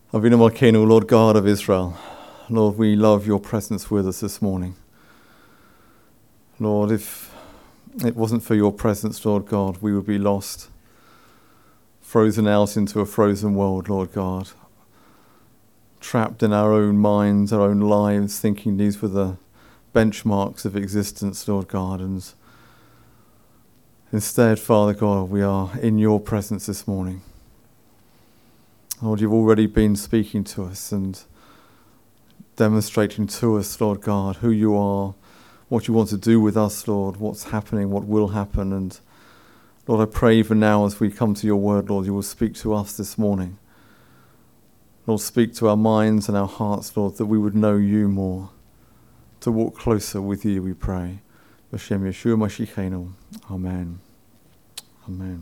Avinu Malkeinu, Lord God of Israel, Lord, we love your presence with us this morning. Lord, if it wasn't for your presence, Lord God, we would be lost, frozen out into a frozen world, Lord God, trapped in our own minds, our own lives, thinking these were the benchmarks of existence, Lord God. And instead, Father God, we are in your presence this morning. Lord, you've already been speaking to us and demonstrating to us, Lord God, who you are, what you want to do with us, Lord, what's happening, what will happen. And Lord, I pray even now as we come to your word, Lord, you will speak to us this morning. Lord, speak to our minds and our hearts, Lord, that we would know you more, to walk closer with you, we pray. B'Shem Yeshua Mashiachenu. Amen. Amen.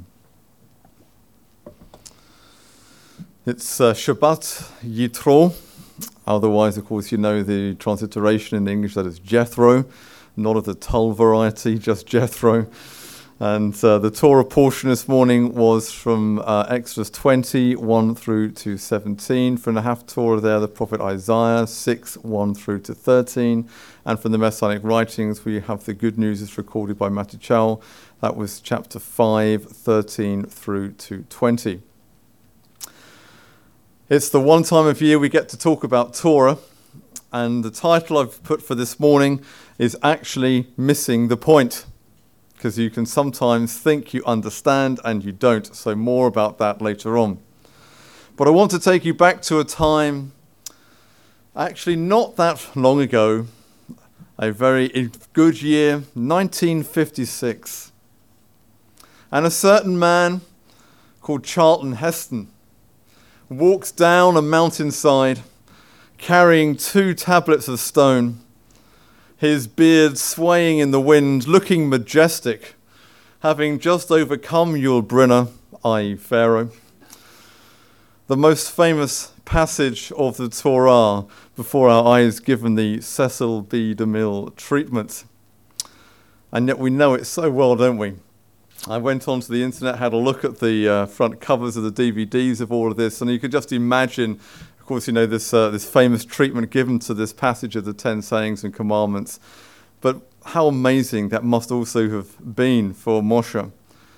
It's Shabbat Yitro. Otherwise, of course, you know the transliteration in English, that is Jethro, not of the Tull variety, just Jethro. And the Torah portion this morning was from Exodus 20, 1 through to 17. From the Haftorah there, the prophet Isaiah 6, 1 through to 13. And from the Messianic writings, we have the good news is recorded by Mattichau. That was chapter 5, 13 through to 20. It's the one time of year we get to talk about Torah, and the title I've put for this morning is actually Missing the Point, because you can sometimes think you understand and you don't, so more about that later on. But I want to take you back to a time, actually not that long ago, a very good year, 1956, and a certain man called Charlton Heston walks down a mountainside carrying 2 tablets of stone, his beard swaying in the wind, looking majestic, having just overcome Yul Brynner, i.e. Pharaoh, the most famous passage of the Torah before our eyes given the Cecil B. DeMille treatment. And yet we know it so well, don't we? I went onto the internet, had a look at the front covers of the DVDs of all of this, and you could just imagine, of course, you know, this famous treatment given to this passage of the 10 sayings and commandments. But how amazing that must also have been for Moshe.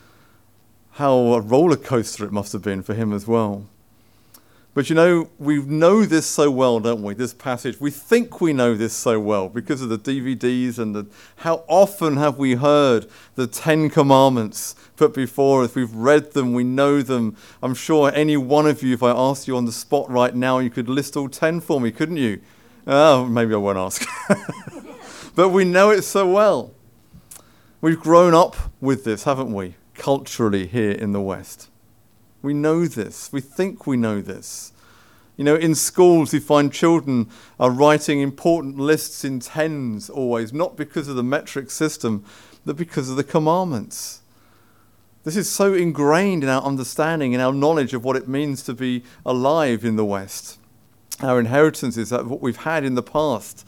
How a roller coaster it must have been for him as well. But you know, we know this so well, don't we, this passage. We think we know this so well because of the DVDs and how often have we heard the 10 Commandments put before us. We've read them, we know them. I'm sure any one of you, if I asked you on the spot right now, you could list all 10 for me, couldn't you? Oh, maybe I won't ask. But we know it so well. We've grown up with this, haven't we, culturally here in the West. We know this. We think we know this. You know, in schools, we find children are writing important lists in tens always, not because of the metric system, but because of the commandments. This is so ingrained in our understanding, in our knowledge of what it means to be alive in the West. Our inheritance is what we've had in the past.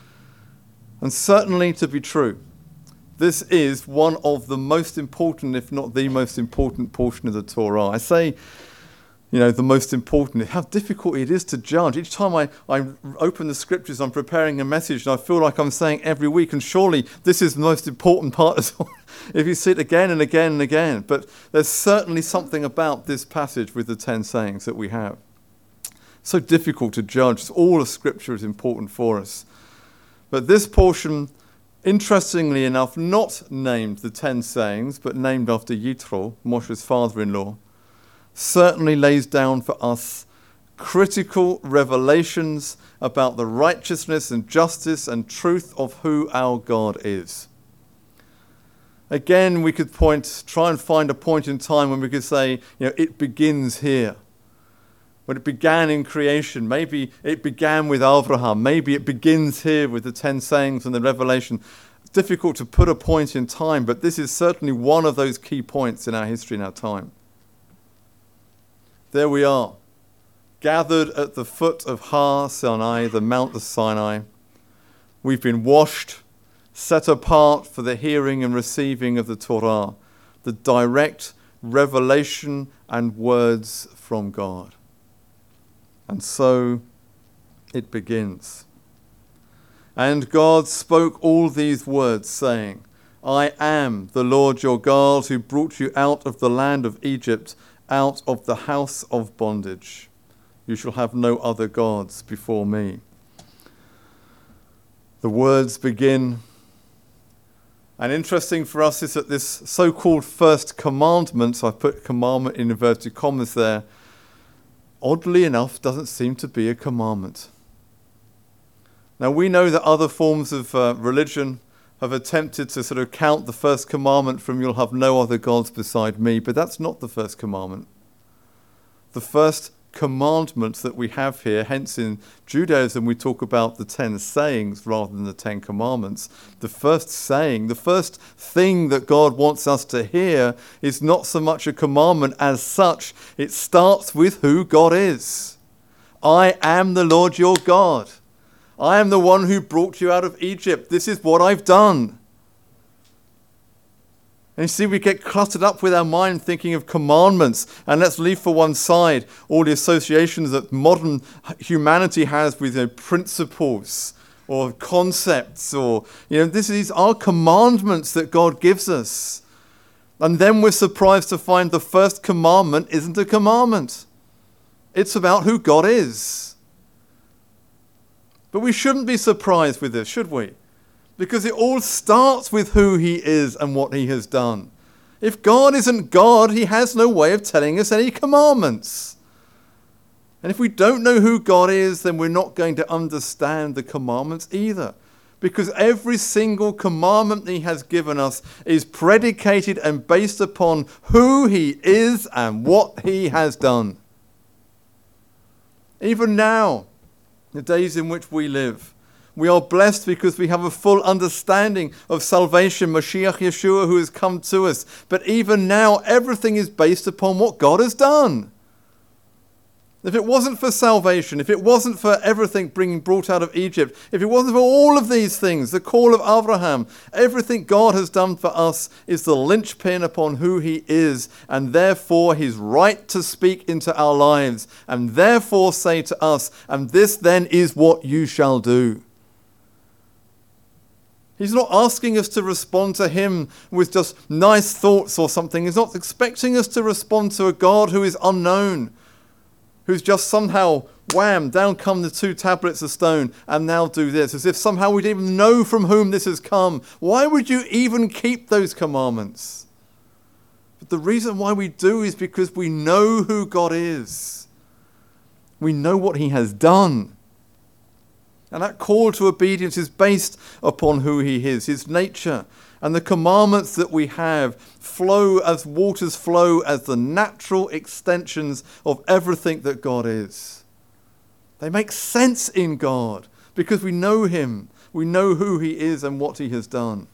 And certainly to be true. This is one of the most important, if not the most important portion of the Torah. I say, you know, the most important. How difficult it is to judge. Each time I open the scriptures, I'm preparing a message, and I feel like I'm saying every week, and surely this is the most important part as well, if you see it again and again and again. But there's certainly something about this passage with the 10 sayings that we have. So difficult to judge. All of Scripture is important for us. But this portion, interestingly enough, not named the 10 sayings, but named after Yitro, Moshe's father-in-law, certainly lays down for us critical revelations about the righteousness and justice and truth of who our God is. Again, we could try and find a point in time when we could say, you know, it begins here. When it began in creation, maybe it began with Abraham, maybe it begins here with the 10 sayings and the revelation. It's difficult to put a point in time, but this is certainly one of those key points in our history and our time. There we are, gathered at the foot of Har Sinai, the Mount of Sinai. We've been washed, set apart for the hearing and receiving of the Torah, the direct revelation and words from God. And so it begins. And God spoke all these words, saying, I am the Lord your God, who brought you out of the land of Egypt, out of the house of bondage. You shall have no other gods before me. The words begin. And interesting for us is that this so-called first commandment, so I put commandment in inverted commas there, oddly enough doesn't seem to be a commandment. Now we know that other forms of religion have attempted to sort of count the first commandment from you'll have no other gods beside me, but that's not the first commandment. The first commandment that we have here, hence in Judaism we talk about the 10 sayings rather than the 10 commandments. The first saying, the first thing that God wants us to hear is not so much a commandment as such. It starts with who God is. I am the Lord your God. I am the one who brought you out of Egypt. This is what I've done. And you see, we get cluttered up with our mind thinking of commandments, and let's leave for one side all the associations that modern humanity has with principles or concepts, or these are commandments that God gives us. And then we're surprised to find the first commandment isn't a commandment. It's about who God is. But we shouldn't be surprised with this, should we? Because it all starts with who he is and what he has done. If God isn't God, he has no way of telling us any commandments. And if we don't know who God is, then we're not going to understand the commandments either. Because every single commandment he has given us is predicated and based upon who he is and what he has done. Even now, the days in which we live, we are blessed because we have a full understanding of salvation, Mashiach Yeshua, who has come to us. But even now, everything is based upon what God has done. If it wasn't for salvation, if it wasn't for everything brought out of Egypt, if it wasn't for all of these things, the call of Abraham, everything God has done for us is the linchpin upon who he is, and therefore his right to speak into our lives, and therefore say to us, and this then is what you shall do. He's not asking us to respond to him with just nice thoughts or something. He's not expecting us to respond to a God who is unknown, who's just somehow, wham, down come the 2 tablets of stone, and now do this, as if somehow we'd even know from whom this has come. Why would you even keep those commandments? But the reason why we do is because we know who God is. We know what he has done. And that call to obedience is based upon who he is, his nature. And the commandments that we have flow as waters flow as the natural extensions of everything that God is. They make sense in God because we know him. We know who he is and what he has done.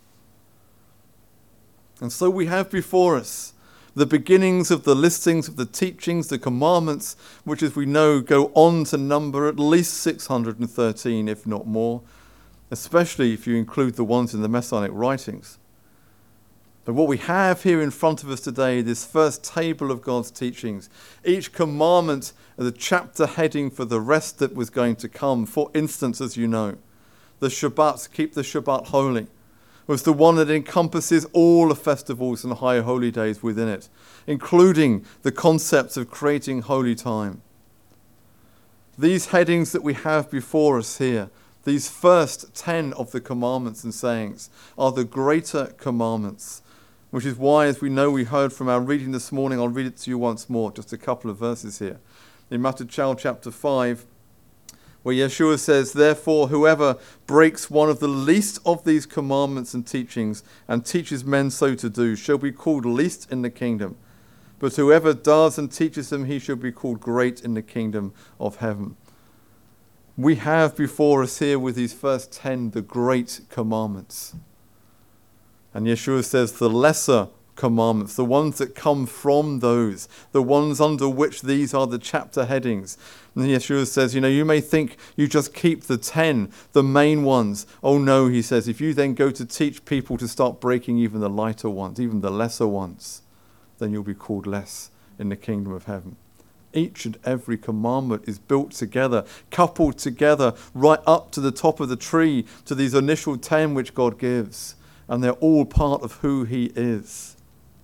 And so we have before us the beginnings of the listings of the teachings, the commandments, which, as we know, go on to number at least 613, if not more, especially if you include the ones in the Messianic writings. But what we have here in front of us today, this first table of God's teachings, each commandment is a chapter heading for the rest that was going to come. For instance, as you know, the Shabbat, keep the Shabbat holy, was the one that encompasses all the festivals and high holy days within it, including the concepts of creating holy time. These headings that we have before us here, these first 10 of the commandments and sayings, are the greater commandments, which is why, as we know, we heard from our reading this morning, I'll read it to you once more, just a couple of verses here. In Matthew chapter 5, where Yeshua says, therefore, whoever breaks one of the least of these commandments and teachings and teaches men so to do shall be called least in the kingdom. But whoever does and teaches them, he shall be called great in the kingdom of heaven. We have before us here with these first 10 the great commandments. And Yeshua says the lesser commandments, the ones that come from those, the ones under which these are the chapter headings. And Yeshua says, you may think you just keep the 10, the main ones. Oh no, he says, if you then go to teach people to start breaking even the lighter ones, even the lesser ones, then you'll be called less in the kingdom of heaven. Each and every commandment is built together, coupled together, right up to the top of the tree, to these initial 10 which God gives. And they're all part of who he is.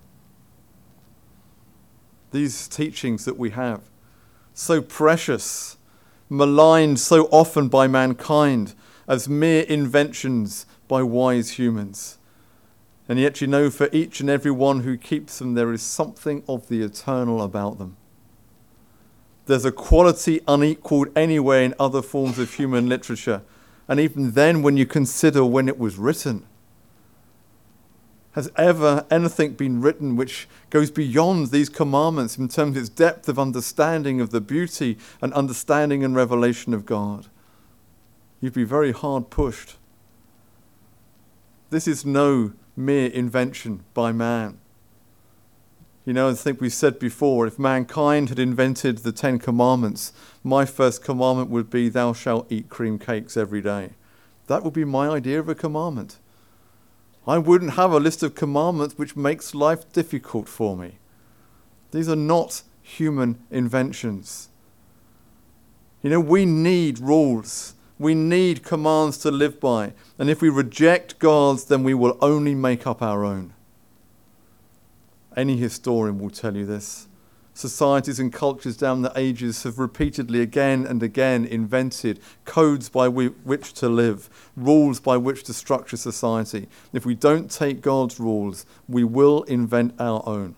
These teachings that we have, so precious, maligned so often by mankind as mere inventions by wise humans. And yet, for each and every one who keeps them, there is something of the eternal about them. There's a quality unequaled anywhere in other forms of human literature. And even then, when you consider when it was written, has ever anything been written which goes beyond these commandments in terms of its depth of understanding of the beauty and understanding and revelation of God? You'd be very hard pushed. This is no mere invention by man. I think we said before, if mankind had invented the 10 commandments, my first commandment would be, thou shalt eat cream cakes every day. That would be my idea of a commandment. I wouldn't have a list of commandments which makes life difficult for me. These are not human inventions. We need rules. We need commands to live by. And if we reject God's, then we will only make up our own. Any historian will tell you this. Societies and cultures down the ages have repeatedly again and again invented codes by which to live, rules by which to structure society. If we don't take God's rules, we will invent our own.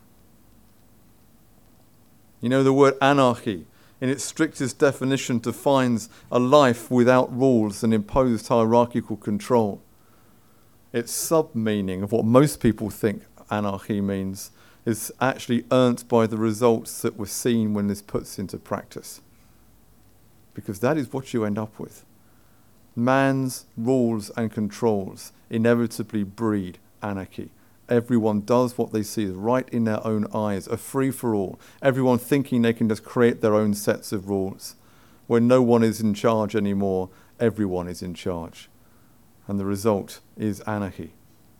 The word anarchy, in its strictest definition, defines a life without rules and imposed hierarchical control. Its sub-meaning of what most people think anarchy means is actually earned by the results that were seen when this puts into practice. Because that is what you end up with. Man's rules and controls inevitably breed anarchy. Everyone does what they see as right in their own eyes, a free-for-all. Everyone thinking they can just create their own sets of rules. When no one is in charge anymore, everyone is in charge. And the result is anarchy.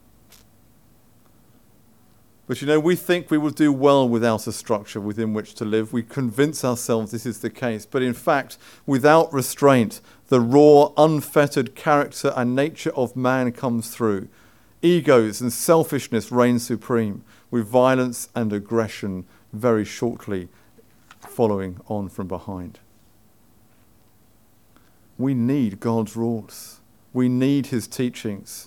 But we think we will do well without a structure within which to live. We convince ourselves this is the case. But in fact, without restraint, the raw, unfettered character and nature of man comes through. Egos and selfishness reign supreme, with violence and aggression very shortly following on from behind. We need God's rules. We need his teachings.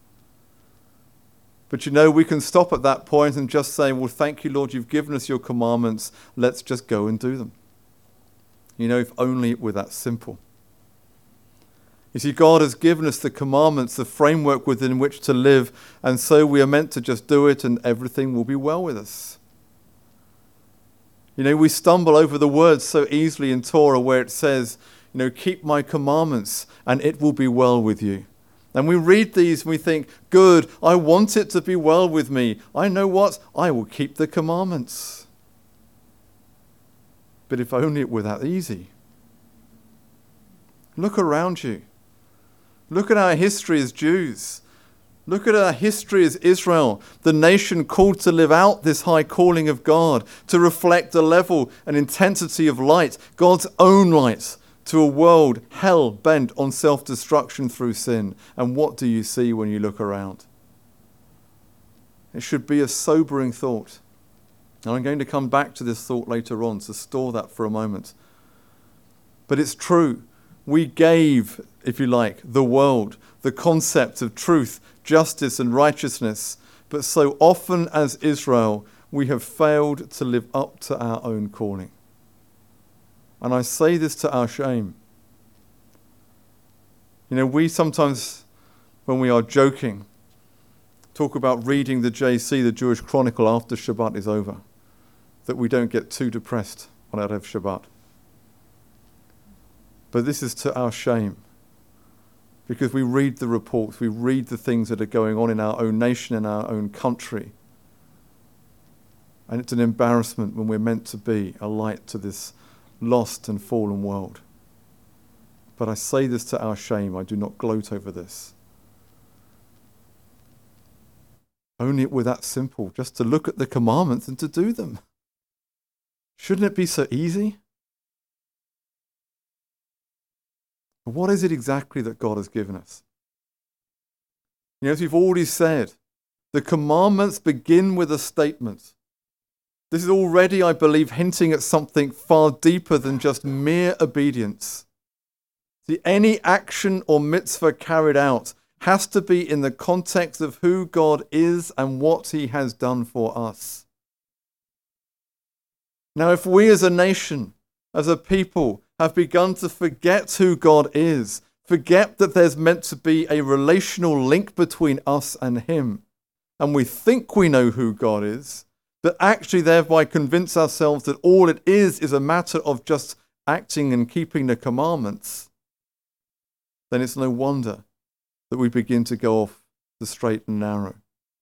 But we can stop at that point and just say, well, thank you, Lord, you've given us your commandments. Let's just go and do them. If only it were that simple. You see, God has given us the commandments, the framework within which to live, and so we are meant to just do it and everything will be well with us. We stumble over the words so easily in Torah where it says, keep my commandments and it will be well with you. And we read these and we think, good, I want it to be well with me. I know what? I will keep the commandments. But if only it were that easy. Look around you. Look at our history as Jews. Look at our history as Israel, the nation called to live out this high calling of God, to reflect the level and intensity of light, God's own light, to a world hell-bent on self-destruction through sin. And what do you see when you look around? It should be a sobering thought. And I'm going to come back to this thought later on, so store that for a moment. But it's true. We gave, if you like, the world the concept of truth, justice and righteousness. But so often as Israel, we have failed to live up to our own calling. And I say this to our shame. We sometimes, when we are joking, talk about reading the JC, the Jewish Chronicle, after Shabbat is over, that we don't get too depressed on Erev Shabbat. But this is to our shame, because we read the reports, we read the things that are going on in our own nation, in our own country. And it's an embarrassment when we're meant to be a light to this lost and fallen world. But I say this to our shame. I do not gloat over this. Only it were that simple, just to look at the commandments and to do them. Shouldn't it be so easy? What is it exactly that God has given us? As we've already said, the commandments begin with a statement. This is already, I believe, hinting at something far deeper than just mere obedience. See, any action or mitzvah carried out has to be in the context of who God is and what he has done for us. Now, if we as a nation, as a people, have begun to forget who God is, forget that there's meant to be a relational link between us and him, and we think we know who God is, but actually thereby convince ourselves that all it is a matter of just acting and keeping the commandments, then it's no wonder that we begin to go off the straight and narrow.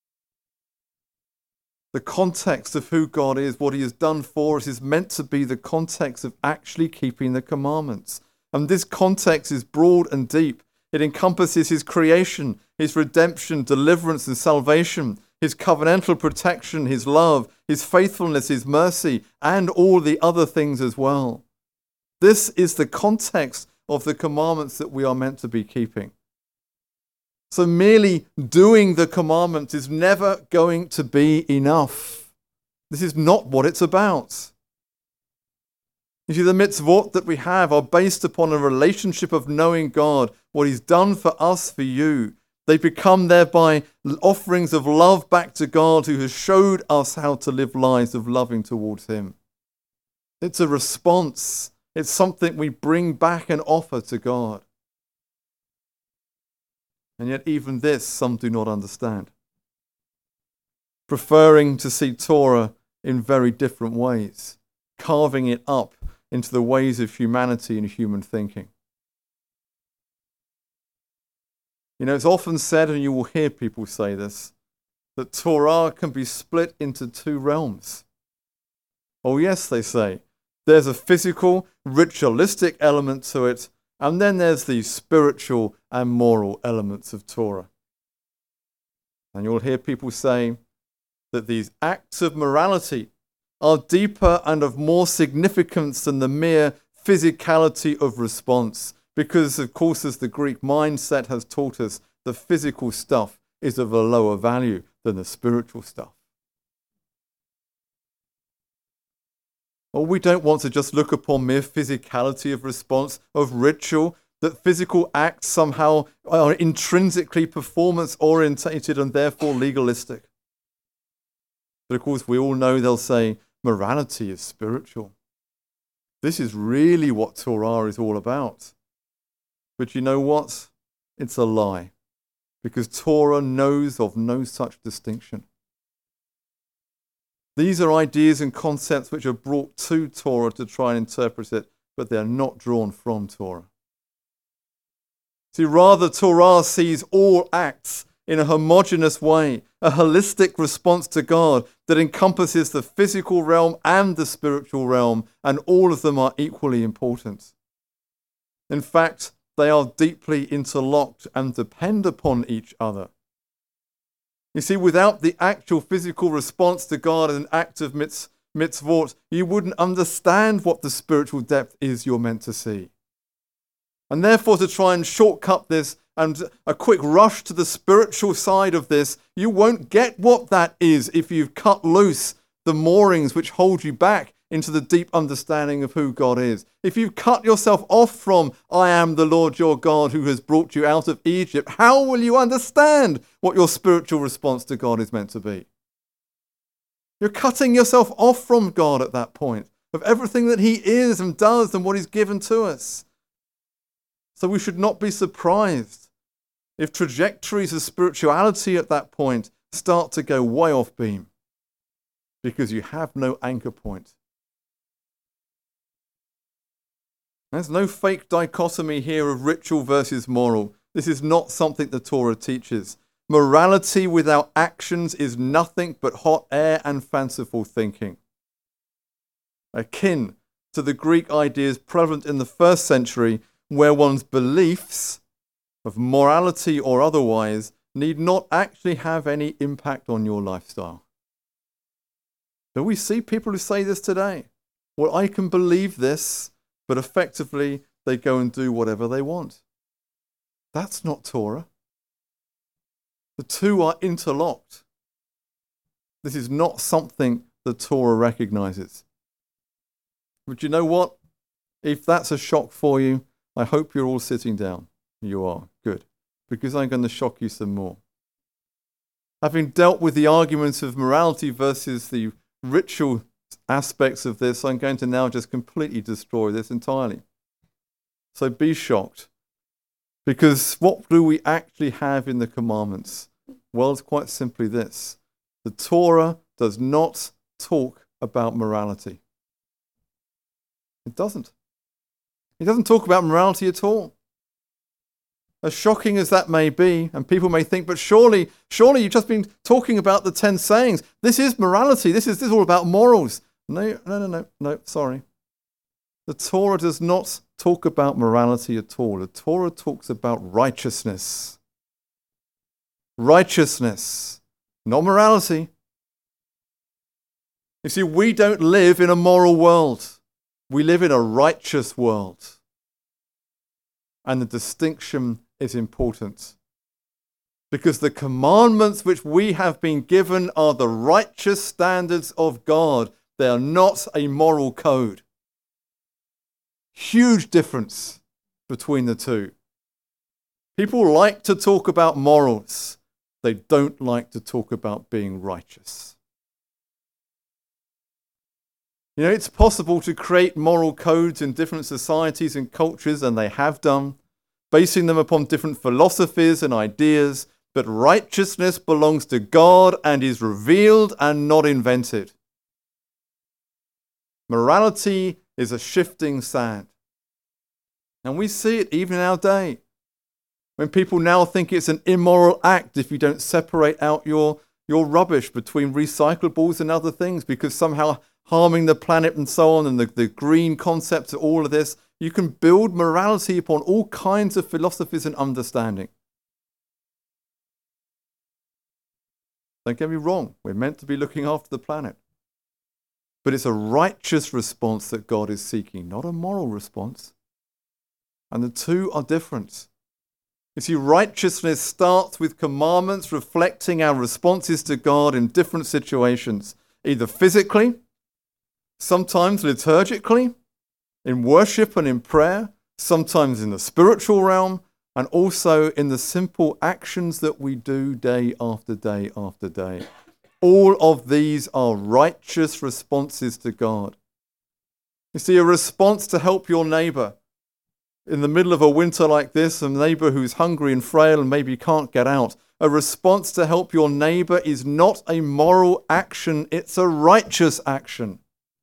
The context of who God is, what he has done for us, is meant to be the context of actually keeping the commandments. And this context is broad and deep. It encompasses his creation, his redemption, deliverance and salvation, his covenantal protection, his love, his faithfulness, his mercy, and all the other things as well. This is the context of the commandments that we are meant to be keeping. So merely doing the commandments is never going to be enough. This is not what it's about. You see, the mitzvot that we have are based upon a relationship of knowing God, what he's done for us, for you. They become thereby offerings of love back to God, who has showed us how to live lives of loving towards him. It's a response. It's something we bring back and offer to God. And yet even this some do not understand, preferring to see Torah in very different ways, carving it up into the ways of humanity and human thinking. It's often said, and you will hear people say this, that Torah can be split into two realms. Oh yes, they say, there's a physical, ritualistic element to it, and then there's the spiritual and moral elements of Torah. And you'll hear people say that these acts of morality are deeper and of more significance than the mere physicality of response. Because, of course, as the Greek mindset has taught us, the physical stuff is of a lower value than the spiritual stuff. Or we don't want to just look upon mere physicality of response, of ritual, that physical acts somehow are intrinsically performance-orientated and therefore legalistic. But of course, we all know they'll say morality is spiritual. This is really what Torah is all about. But you know what? It's a lie. Because Torah knows of no such distinction. These are ideas and concepts which are brought to Torah to try and interpret it, but they are not drawn from Torah. See, rather, Torah sees all acts in a homogeneous way, a holistic response to God that encompasses the physical realm and the spiritual realm, and all of them are equally important. In fact, they are deeply interlocked and depend upon each other. You see, without the actual physical response to God as an act of mitzvot, you wouldn't understand what the spiritual depth is you're meant to see. And therefore, to try and shortcut this and a quick rush to the spiritual side of this, you won't get what that is if you've cut loose the moorings which hold you back into the deep understanding of who God is. If you've cut yourself off from, I am the Lord your God who has brought you out of Egypt, how will you understand what your spiritual response to God is meant to be? You're cutting yourself off from God at that point, of everything that he is and does and what he's given to us. So we should not be surprised if trajectories of spirituality at that point start to go way off beam, because you have no anchor point. There's no fake dichotomy here of ritual versus moral. This is not something the Torah teaches. Morality without actions is nothing but hot air and fanciful thinking. Akin to the Greek ideas prevalent in the first century, where one's beliefs of morality or otherwise need not actually have any impact on your lifestyle. Do we see people who say this today? Well, I can believe this, but effectively they go and do whatever they want. That's not Torah. The two are interlocked. This is not something the Torah recognizes. But you know what? If that's a shock for you, I hope you're all sitting down. You are. Good. Because I'm going to shock you some more. Having dealt with the arguments of morality versus the ritual aspects of this, I'm going to now just completely destroy this entirely. So be shocked. Because what do we actually have in the commandments? Well, it's quite simply this. The Torah does not talk about morality. It doesn't. It doesn't talk about morality at all. As shocking as that may be, and people may think, but surely you've just been talking about the 10 sayings. This is morality. This is all about morals. No, sorry. The Torah does not talk about morality at all. The Torah talks about righteousness. Righteousness, not morality. You see, we don't live in a moral world. We live in a righteous world. And the distinction is important. Because the commandments which we have been given are the righteous standards of God. They are not a moral code. Huge difference between the two. People like to talk about morals. They don't like to talk about being righteous. You know, it's possible to create moral codes in different societies and cultures, and they have done, basing them upon different philosophies and ideas, but righteousness belongs to God and is revealed and not invented. Morality is a shifting sand. And we see it even in our day. When people now think it's an immoral act if you don't separate out your rubbish between recyclables and other things, because somehow harming the planet and so on, and the green concepts of all of this, you can build morality upon all kinds of philosophies and understanding. Don't get me wrong, we're meant to be looking after the planet. But it's a righteous response that God is seeking, not a moral response. And the two are different. You see, righteousness starts with commandments reflecting our responses to God in different situations, either physically, sometimes liturgically, in worship and in prayer, sometimes in the spiritual realm, and also in the simple actions that we do day after day after day. All of these are righteous responses to God. You see, a response to help your neighbor in the middle of a winter like this, a neighbor who's hungry and frail and maybe can't get out. A response to help your neighbor is not a moral action, it's a righteous action.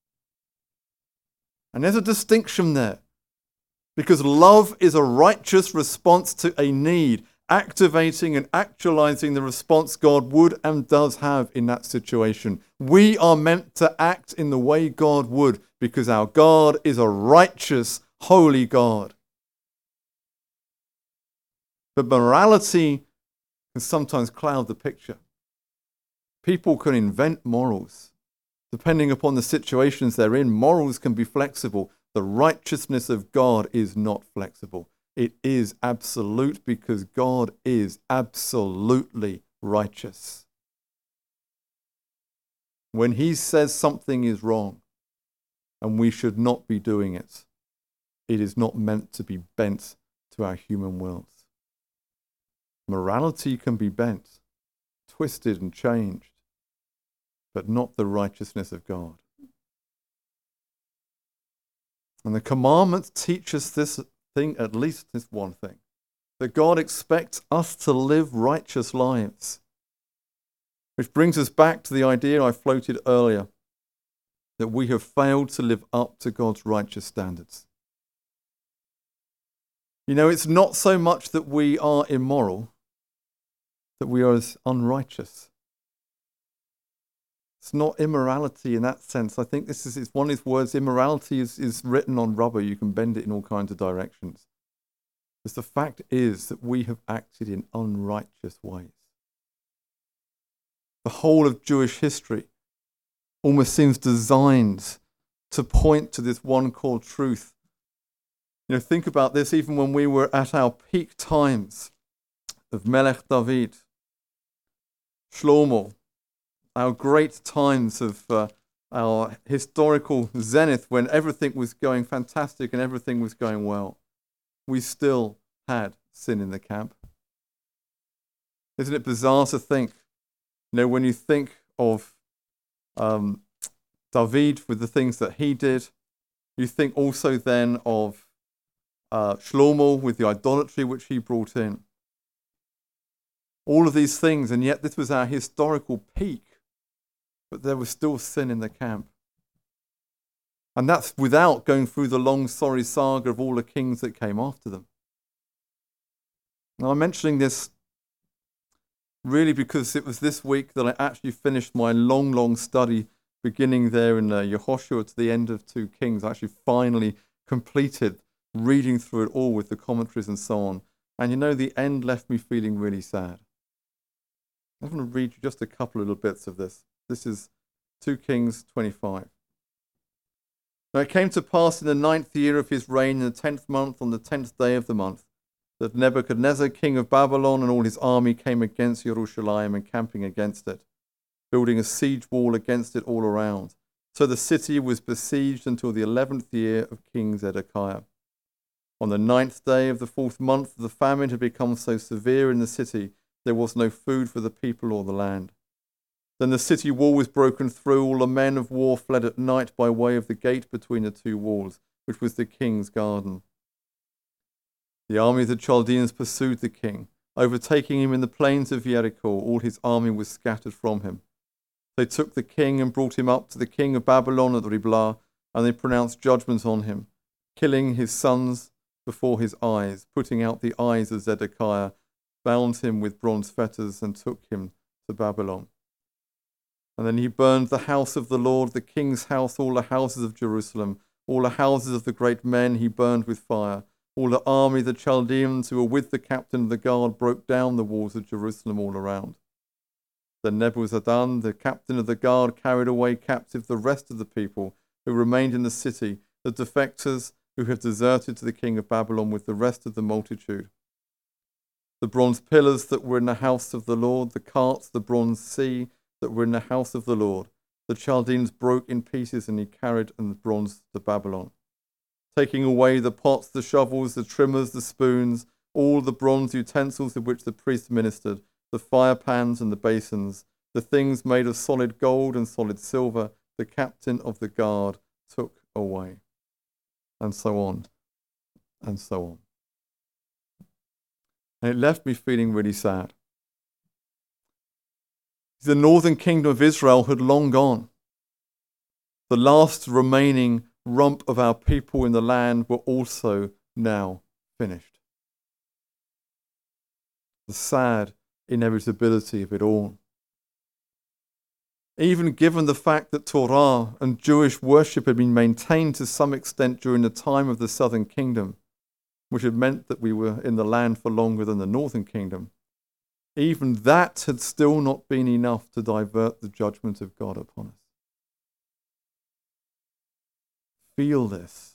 And there's a distinction there. Because love is a righteous response to a need, activating and actualizing the response God would and does have in that situation. We are meant to act in the way God would, because our God is a righteous, holy God. But morality can sometimes cloud the picture. People can invent morals. Depending upon the situations they're in, morals can be flexible. The righteousness of God is not flexible. It is absolute because God is absolutely righteous. When he says something is wrong and we should not be doing it, it is not meant to be bent to our human wills. Morality can be bent, twisted and changed, but not the righteousness of God. And the commandments teach us this thing, at least this one thing, that God expects us to live righteous lives. Which brings us back to the idea I floated earlier, that we have failed to live up to God's righteous standards. You know, it's not so much that we are immoral, that we are as unrighteous. It's not immorality in that sense. I think this is one of these words. Immorality is written on rubber. You can bend it in all kinds of directions. Because the fact is that we have acted in unrighteous ways. The whole of Jewish history almost seems designed to point to this one core truth. Think about this, even when we were at our peak times of Melech David, Shlomo, our great times of our historical zenith when everything was going fantastic and everything was going well, we still had sin in the camp. Isn't it bizarre to think, when you think of David with the things that he did, you think also then of Shlomo with the idolatry which he brought in. All of these things, and yet this was our historical peak, but there was still sin in the camp. And that's without going through the long, sorry saga of all the kings that came after them. Now, I'm mentioning this really because it was this week that I actually finished my long, long study, beginning there in Yehoshua to the end of 2 Kings. I actually finally completed reading through it all with the commentaries and so on. And the end left me feeling really sad. I'm going to read you just a couple of little bits of this. This is 2 Kings 25. Now it came to pass in the 9th year of his reign, in the 10th month, on the 10th day of the month, that Nebuchadnezzar, king of Babylon, and all his army came against Jerusalem, encamping against it, building a siege wall against it all around. So the city was besieged until the 11th year of King Zedekiah. On the 9th day of the 4th month, the famine had become so severe in the city, there was no food for the people or the land. Then the city wall was broken through. All the men of war fled at night by way of the gate between the 2 walls, which was the king's garden. The army of the Chaldeans pursued the king, overtaking him in the plains of Jericho. All his army was scattered from him. They took the king and brought him up to the king of Babylon at Riblah, and they pronounced judgment on him, killing his sons before his eyes, putting out the eyes of Zedekiah, bound him with bronze fetters, and took him to Babylon. And then he burned the house of the Lord, the king's house, all the houses of Jerusalem, all the houses of the great men he burned with fire. All the army, the Chaldeans who were with the captain of the guard, broke down the walls of Jerusalem all around. Then Nebuzaradan, the captain of the guard, carried away captive the rest of the people who remained in the city, the defectors who had deserted to the king of Babylon with the rest of the multitude. The bronze pillars that were in the house of the Lord, the carts, the bronze sea that were in the house of the Lord, the Chaldeans broke in pieces, and he carried in the bronze to Babylon, taking away the pots, the shovels, the trimmers, the spoons, all the bronze utensils of which the priests ministered, the fire pans and the basins, the things made of solid gold and solid silver, the captain of the guard took away. And so on, and so on. And it left me feeling really sad. The northern kingdom of Israel had long gone. The last remaining rump of our people in the land were also now finished. The sad inevitability of it all. Even given the fact that Torah and Jewish worship had been maintained to some extent during the time of the southern kingdom, which had meant that we were in the land for longer than the northern kingdom, even that had still not been enough to divert the judgment of God upon us. Feel this.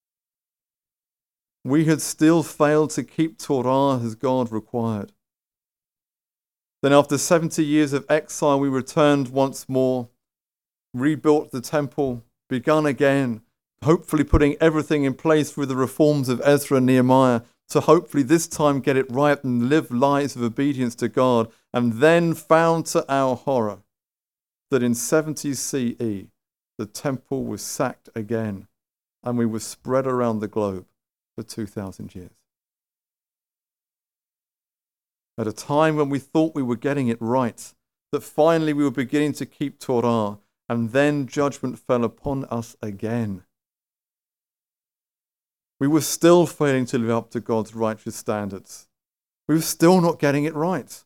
We had still failed to keep Torah as God required. Then after 70 years of exile, we returned once more, rebuilt the temple, begun again, hopefully putting everything in place through the reforms of Ezra and Nehemiah to hopefully this time get it right and live lives of obedience to God, and then found to our horror that in 70 CE, the temple was sacked again, and we were spread around the globe for 2,000 years. At a time when we thought we were getting it right, that finally we were beginning to keep Torah, and then judgment fell upon us again. We were still failing to live up to God's righteous standards. We were still not getting it right.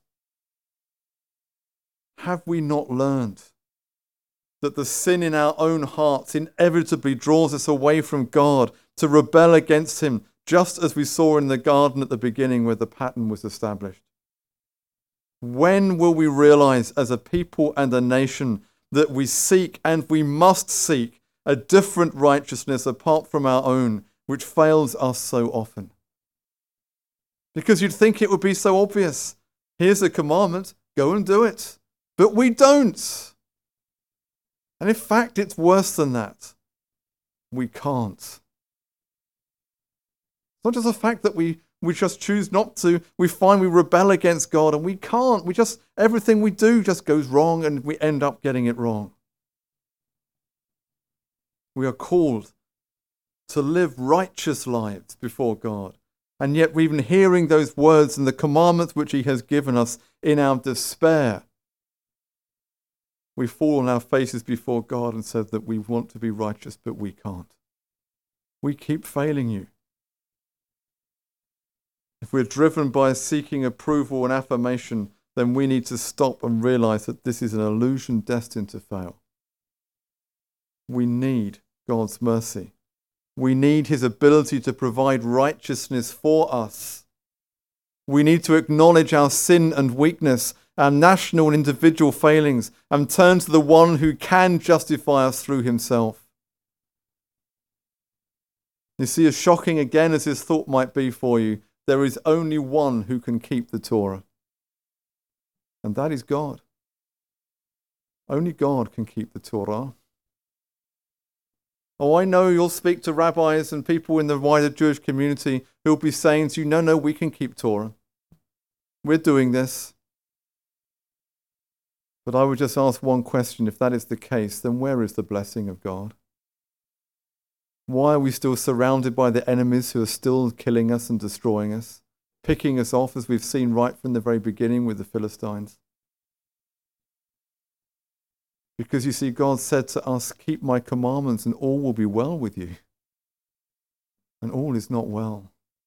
Have we not learned that the sin in our own hearts inevitably draws us away from God to rebel against him, just as we saw in the garden at the beginning where the pattern was established? When will we realize as a people and a nation that we seek, and we must seek, a different righteousness apart from our own, which fails us so often. Because you'd think it would be so obvious. Here's a commandment, go and do it. But we don't. And in fact, it's worse than that. We can't. It's not just the fact that we just choose not to. We find we rebel against God and we can't. Everything we do just goes wrong and we end up getting it wrong. We are called to live righteous lives before God. And yet we've been hearing those words and the commandments which he has given us in our despair. We fall on our faces before God and said that we want to be righteous, but we can't. We keep failing you. If we're driven by seeking approval and affirmation, then we need to stop and realize that this is an illusion destined to fail. We need God's mercy. We need his ability to provide righteousness for us. We need to acknowledge our sin and weakness, our national and individual failings, and turn to the one who can justify us through himself. You see, as shocking again as this thought might be for you, there is only one who can keep the Torah, and that is God. Only God can keep the Torah. Oh, I know you'll speak to rabbis and people in the wider Jewish community who'll be saying to you, no, we can keep Torah. We're doing this. But I would just ask one question. If that is the case, then where is the blessing of God? Why are we still surrounded by the enemies who are still killing us and destroying us, picking us off as we've seen right from the very beginning with the Philistines? Because you see, God said to us, keep my commandments and all will be well with you. And all is not well.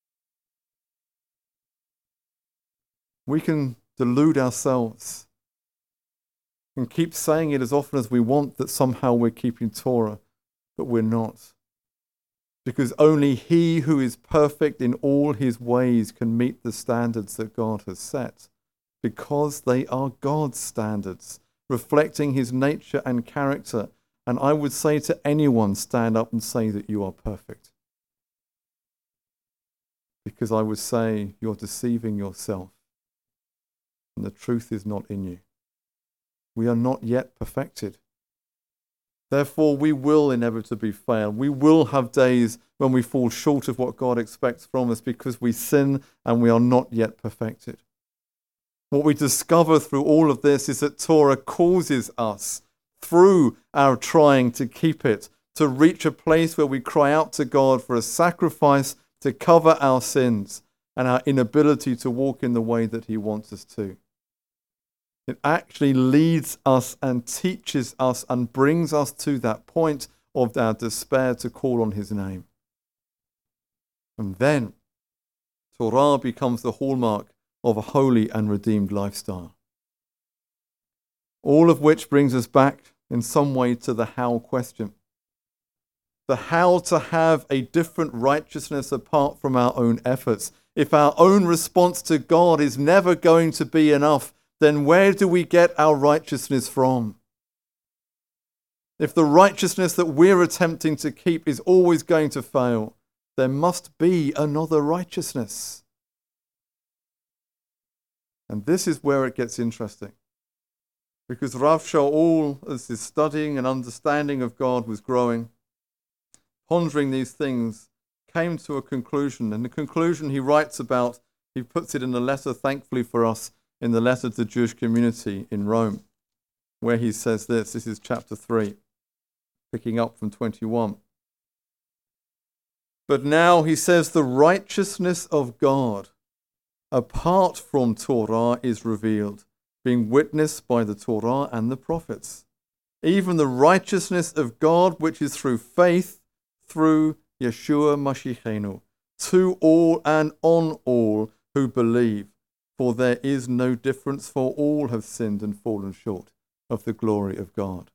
We can delude ourselves and keep saying it as often as we want that somehow we're keeping Torah, but we're not. Because only he who is perfect in all his ways can meet the standards that God has set, because they are God's standards, reflecting his nature and character. And I would say to anyone, stand up and say that you are perfect. Because I would say you're deceiving yourself, and the truth is not in you. We are not yet perfected. Therefore, we will inevitably fail. We will have days when we fall short of what God expects from us because we sin and we are not yet perfected. What we discover through all of this is that Torah causes us, through our trying to keep it, to reach a place where we cry out to God for a sacrifice to cover our sins and our inability to walk in the way that he wants us to. It actually leads us and teaches us and brings us to that point of our despair to call on his name. And then Torah becomes the hallmark of a holy and redeemed lifestyle. All of which brings us back in some way to the how question. The how to have a different righteousness apart from our own efforts. If our own response to God is never going to be enough, then where do we get our righteousness from? If the righteousness that we're attempting to keep is always going to fail, there must be another righteousness. And this is where it gets interesting. Because Rav Shaul, as his studying and understanding of God was growing, pondering these things, came to a conclusion. And the conclusion he writes about, he puts it in a letter, thankfully for us, in the letter to the Jewish community in Rome, where he says this. This is chapter 3, picking up from 21. But now, he says, the righteousness of God, apart from Torah, is revealed, being witnessed by the Torah and the prophets. Even the righteousness of God, which is through faith, through Yeshua Mashiachenu, to all and on all who believe. For there is no difference, for all have sinned and fallen short of the glory of God.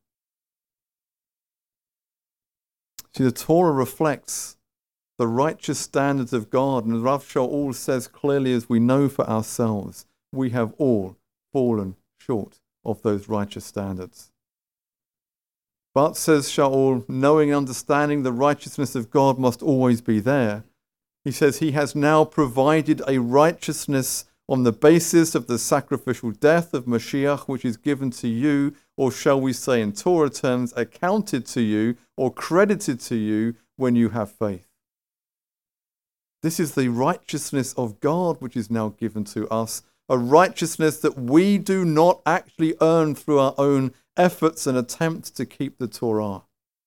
See, the Torah reflects the righteous standards of God, and Rav Shaul says clearly, as we know for ourselves, we have all fallen short of those righteous standards. But, says Shaul, knowing and understanding the righteousness of God must always be there. He says he has now provided a righteousness on the basis of the sacrificial death of Mashiach, which is given to you, or shall we say in Torah terms, accounted to you or credited to you when you have faith. This is the righteousness of God which is now given to us, a righteousness that we do not actually earn through our own efforts and attempts to keep the Torah.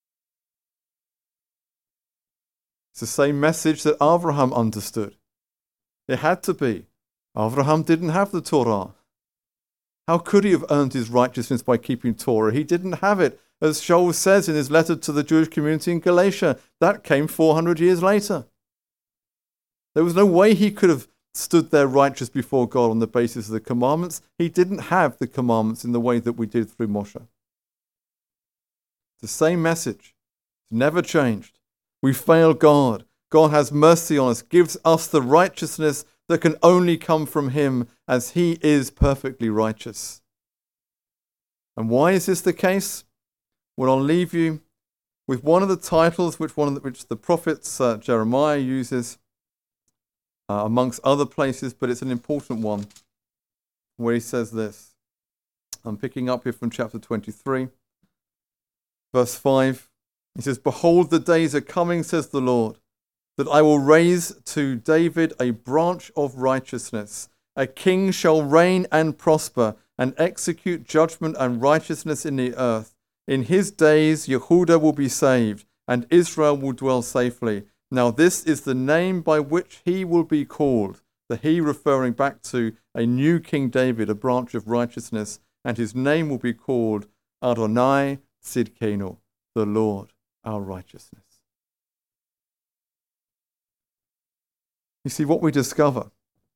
It's the same message that Abraham understood. It had to be. Abraham didn't have the Torah. How could he have earned his righteousness by keeping Torah? He didn't have it. As Shaul says in his letter to the Jewish community in Galatia, that came 400 years later. There was no way he could have stood there righteous before God on the basis of the commandments. He didn't have the commandments in the way that we did through Moshe. The same message. It's never changed. We fail God. God has mercy on us, gives us the righteousness that can only come from him as he is perfectly righteous. And why is this the case? Well, I'll leave you with one of the titles which the prophet Jeremiah uses amongst other places, but it's an important one, where he says this. I'm picking up here from chapter 23, verse 5. He says, "Behold, the days are coming, says the Lord, that I will raise to David a branch of righteousness. A king shall reign and prosper and execute judgment and righteousness in the earth. In his days, Yehudah will be saved and Israel will dwell safely. Now this is the name by which he will be called." The he referring back to a new King David, a branch of righteousness, and his name will be called Adonai Tzidkenu, the Lord, our righteousness. You see, what we discover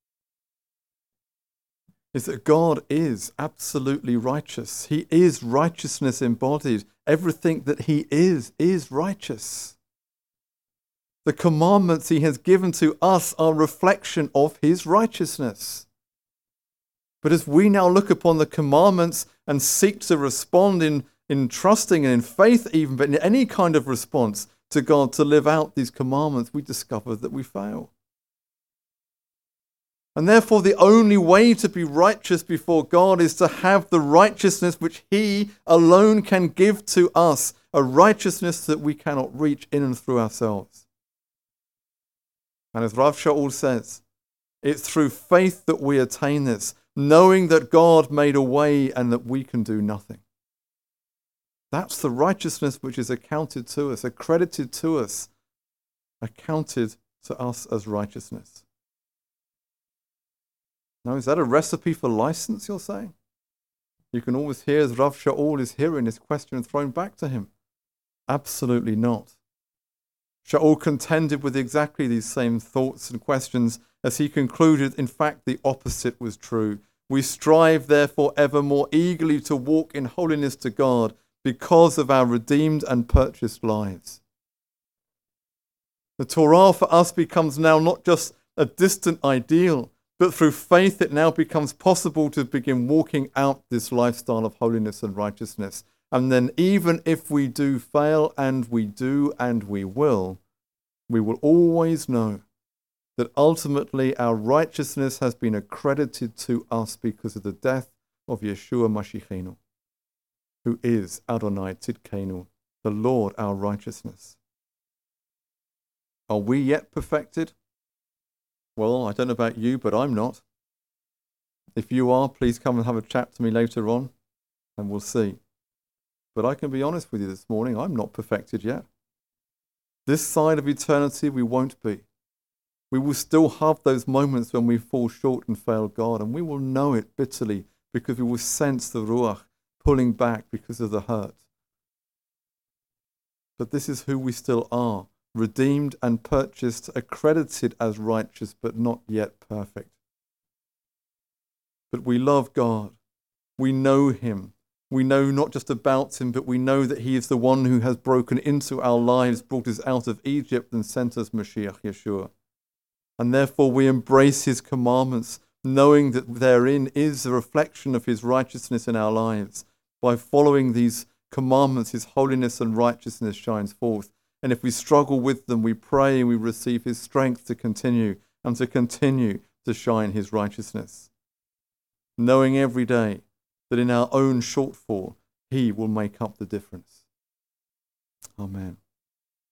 is that God is absolutely righteous. He is righteousness embodied. Everything that he is righteous. The commandments he has given to us are a reflection of his righteousness. But as we now look upon the commandments and seek to respond in trusting and in faith even, but in any kind of response to God to live out these commandments, we discover that we fail. And therefore the only way to be righteous before God is to have the righteousness which he alone can give to us, a righteousness that we cannot reach in and through ourselves. And as Rav Shaul says, it's through faith that we attain this, knowing that God made a way and that we can do nothing. That's the righteousness which is accounted to us, accredited to us, accounted to us as righteousness. Now, is that a recipe for license, you're saying? You can always hear as Rav Shaul is hearing this question thrown back to him. Absolutely not. Shaul contended with exactly these same thoughts and questions as he concluded, in fact, the opposite was true. We strive, therefore, ever more eagerly to walk in holiness to God because of our redeemed and purchased lives. The Torah for us becomes now not just a distant ideal, but through faith it now becomes possible to begin walking out this lifestyle of holiness and righteousness. And then even if we do fail, and we do and we will always know that ultimately our righteousness has been accredited to us because of the death of Yeshua Mashiachenu, who is Adonai Tzidkenu, the Lord our righteousness. Are we yet perfected? Well, I don't know about you, but I'm not. If you are, please come and have a chat to me later on, and we'll see. But I can be honest with you this morning, I'm not perfected yet. This side of eternity, we won't be. We will still have those moments when we fall short and fail God, and we will know it bitterly because we will sense the Ruach pulling back because of the hurt. But this is who we still are. Redeemed and purchased, accredited as righteous, but not yet perfect. But we love God. We know him. We know not just about him, but we know that he is the one who has broken into our lives, brought us out of Egypt and sent us Mashiach Yeshua. And therefore we embrace his commandments, knowing that therein is a reflection of his righteousness in our lives. By following these commandments, his holiness and righteousness shines forth. And if we struggle with them, we pray and we receive his strength to continue and to continue to shine his righteousness. Knowing every day that in our own shortfall, he will make up the difference. Amen.